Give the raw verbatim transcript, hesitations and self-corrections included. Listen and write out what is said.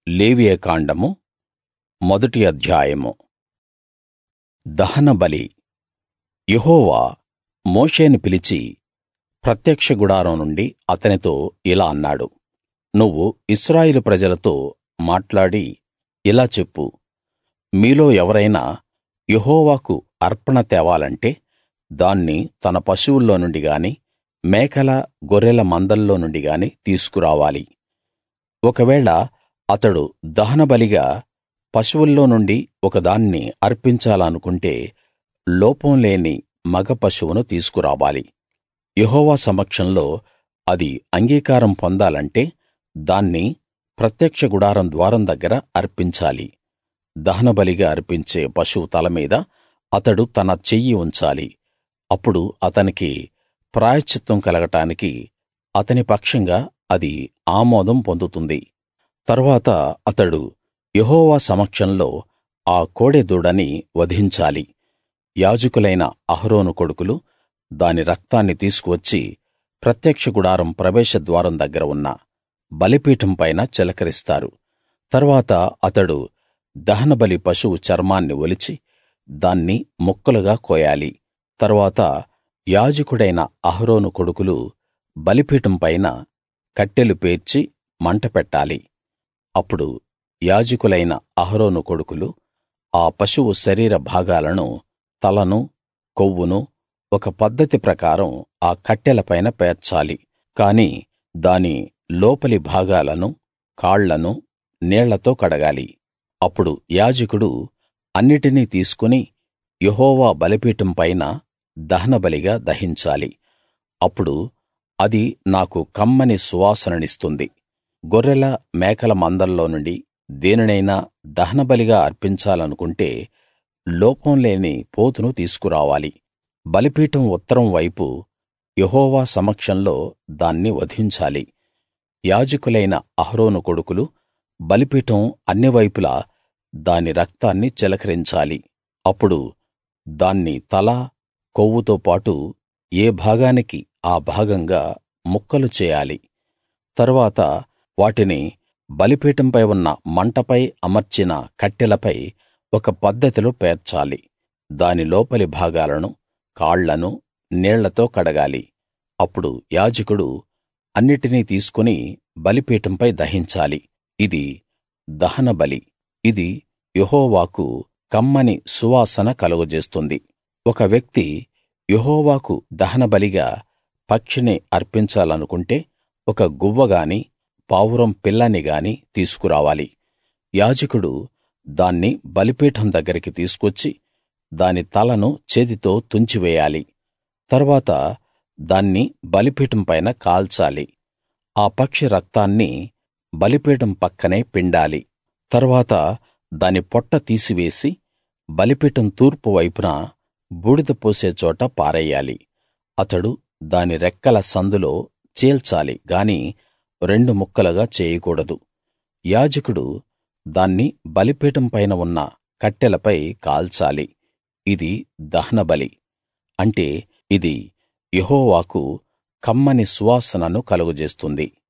లేవియకాండము మొదటి అధ్యాయము. దహనబలి. యెహోవా మోషేని పిలిచి ప్రత్యక్ష గుడారం నుండి అతనితో ఇలా అన్నాడు, నువ్వు ఇశ్రాయేలు ప్రజలతో మాట్లాడి ఇలా చెప్పు, మీలో ఎవరైనా యెహోవాకు అర్పణ తేవాలంటే దాన్ని తన పశువుల్లో నుండి గాని మేకల గొర్రెల మందల్లో నుండి గాని తీసుకురావాలి. ఒకవేళ అతడు దహనబలిగా పశువుల్లో నుండి ఒకదాన్ని అర్పించాలనుకుంటే లోపం లేని మగ పశువును తీసుకురావాలి. యెహోవా సమక్షంలో అది అంగీకారం పొందాలంటే దాన్ని ప్రత్యక్ష గుడారం ద్వారం దగ్గర అర్పించాలి. దహనబలిగా అర్పించే పశువు తల మీద అతడు తన చెయ్యి ఉంచాలి. అప్పుడు అతనికి ప్రాయశ్చిత్తం కలగడానికి అతని పక్షంగా అది ఆమోదం పొందుతుంది. తరువాత అతడు యెహోవా సమక్షంలో ఆ కోడెదూడని వధించాలి. యాజకులైన అహరోను కొడుకులు దాని రక్తాన్ని తీసుకువచ్చి ప్రత్యక్ష గుడారం ప్రవేశ ద్వారం దగ్గర ఉన్న బలిపీఠం పైన చిలకరిస్తారు. తరువాత అతడు దహనబలి పశువు చర్మాన్ని ఒలిచి దాన్ని ముక్కలుగా కోయాలి. తరువాత యాజకుడైన అహరోను కొడుకులు బలిపీఠం పైన కట్టెలు పేర్చి మంట పెట్టాలి. అప్పుడు యాజకులైన అహరోను కొడుకులు ఆ పశువు శరీర భాగాలను, తలను, కొవ్వును ఒక పద్ధతి ప్రకారం ఆ కట్టెల పైన పేర్చాలి. కాని దాని లోపలి భాగాలను, కాళ్లను నీళ్లతో కడగాలి. అప్పుడు యాజకుడు అన్నిటినీ తీసుకుని యెహోవా బలిపీఠం పైన దహనబలిగా దహించాలి. అప్పుడు అది నాకు కమ్మని సువాసననిస్తుంది. గొర్రెల మేకల మందల్లో నుండి దేనినైనా దహనబలిగా అర్పించాలనుకుంటే లోపం లేని పోతును తీసుకురావాలి. బలిపీఠం ఉత్తరం వైపు యెహోవా సమక్షంలో దాన్ని వధించాలి. యాజకులైన అహరోను కొడుకులు బలిపీఠం అన్ని వైపులా దాని రక్తాన్ని చిలకరించాలి. అప్పుడు దాన్ని తల, కొవ్వుతో పాటు ఏ భాగానికి ఆ భాగంగా ముక్కలు చేయాలి. తరువాత వాటిని బలిపీఠంపై ఉన్న మంటపై అమర్చిన కట్టెలపై ఒక పద్ధతిలో పేర్చాలి. దాని లోపలి భాగాలను, కాళ్లను నీళ్లతో కడగాలి. అప్పుడు యాజకుడు అన్నిటినీ తీసుకుని బలిపీఠంపై దహించాలి. ఇది దహనబలి. ఇది యెహోవాకు కమ్మని సువాసన కలుగజేస్తుంది. ఒక వ్యక్తి యెహోవాకు దహనబలిగా పక్షిని అర్పించాలనుకుంటే ఒక గువ్వగాని పావురం పిల్లని గాని తీసుకురావాలి. యాజకుడు దాన్ని బలిపీఠం దగ్గరికి తీసుకొచ్చి దాని తలను చేతితో తుంచివేయాలి. తరువాత దాన్ని బలిపీఠం పైన కాల్చాలి. ఆ పక్షి రక్తాన్ని బలిపీఠం పక్కనే పిండాలి. తరువాత దాని పొట్ట తీసివేసి బలిపీఠం తూర్పు వైపున బూడిద పోసే చోట పారెయ్యాలి. అతడు దాని రెక్కల సందులో చీల్చాలి గాని రెండు ముక్కలుగా చేయకూడదు. యాజకుడు దాన్ని బలిపీఠం పైన ఉన్న కట్టెలపై కాల్చాలి. ఇది దహనబలి. అంటే ఇది యెహోవాకు కమ్మని సువాసనను కలుగజేస్తుంది.